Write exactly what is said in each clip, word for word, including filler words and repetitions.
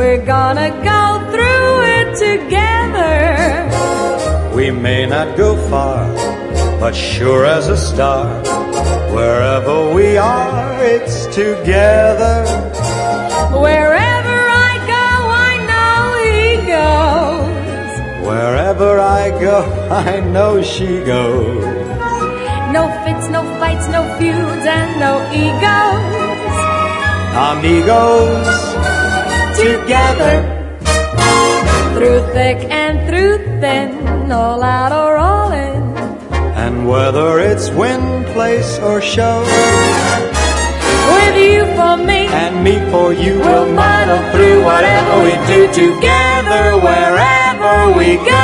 we're gonna go through it together. We may not go far, but sure as a star, wherever we are, it's together. Wherever I go, I know he goes. Wherever I go, I know she goes. No fits, no fights, no feuds, and no egos. Amigos, together. Through thick and through thin, all out or all in. And whether it's win, place, or show, with you for me and me for you, we'll muddle through whatever we do together, wherever we go.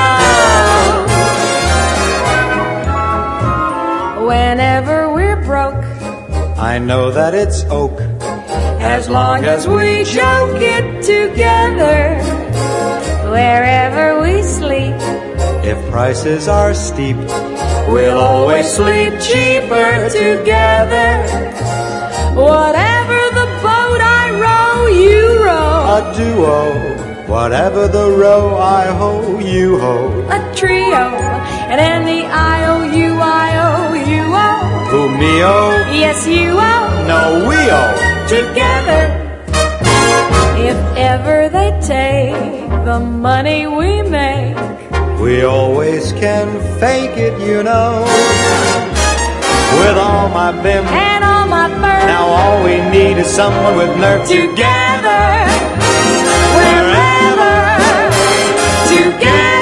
Whenever we're broke, I know that it's oak, as long as we joke it together. Wherever we sleep, if prices are steep, we'll always sleep cheaper together. Whatever the boat I row, you row. A duo, whatever the row I hoe, you hoe. A trio, and in the I O U I O U O. Who me oh? Yes, you owe. No, we owe. Together. If ever they take the money we make, we always can fake it, you know. With all my bim and all my fur, now all we need is someone with nerve. Together, wherever, together.